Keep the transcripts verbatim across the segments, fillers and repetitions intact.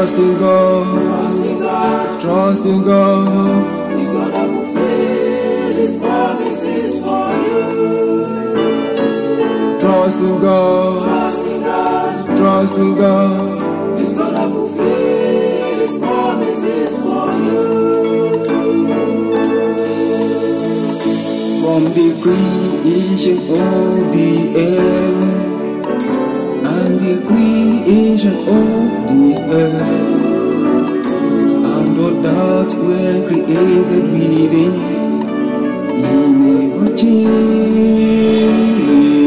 Trust in God, trust in God. He's gonna fulfill His promises for you. Trust in God, Trust in God, trust in God. He's gonna fulfill His promises for you. From the creation of the earth and the creation of the earth and all that were created within, He never changed.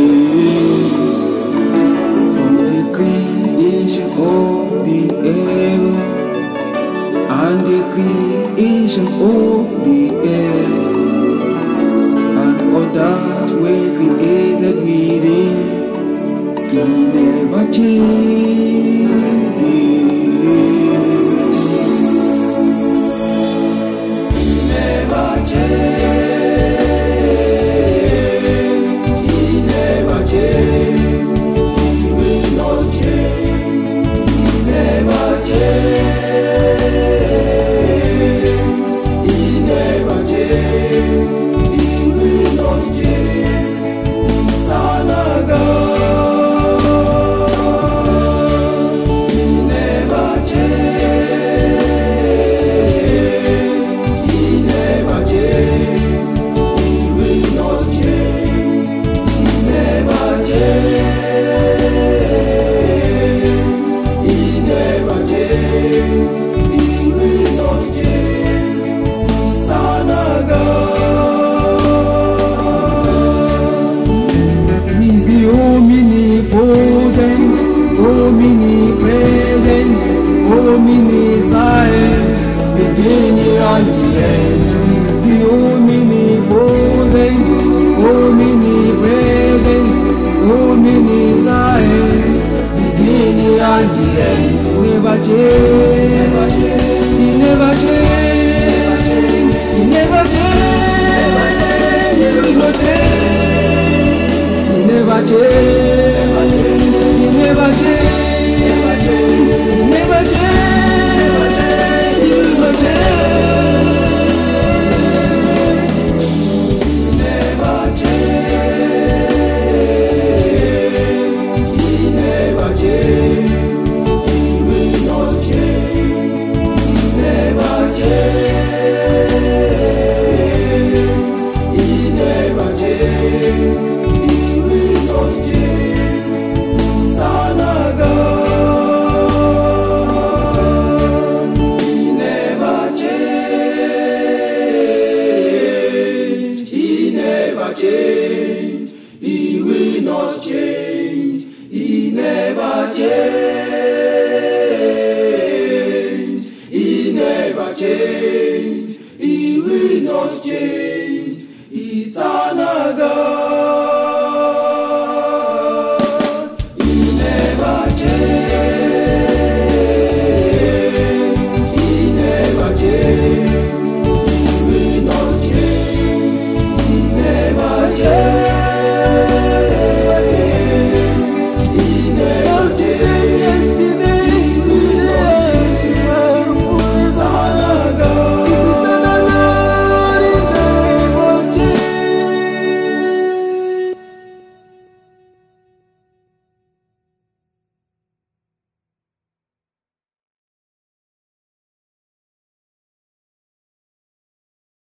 From the creation of the earth and the creation of the earth and all that were created within, He never changed. He never changed. He never changed. He will not change. He never changed. He never changed. He will not change. Eternal God. Omnipresent, omniscience, beginning and the end. He's the omnipotent, omnipresent, omniscience, beginning and the end. He never change, He never change, He never change, He will not change, He never change, He never change. Never change, never change, never change. He never change. He will not change. He never change. He never change. He will not change. Eternal God. Change. He will not change. He never change. He never change. He will not change.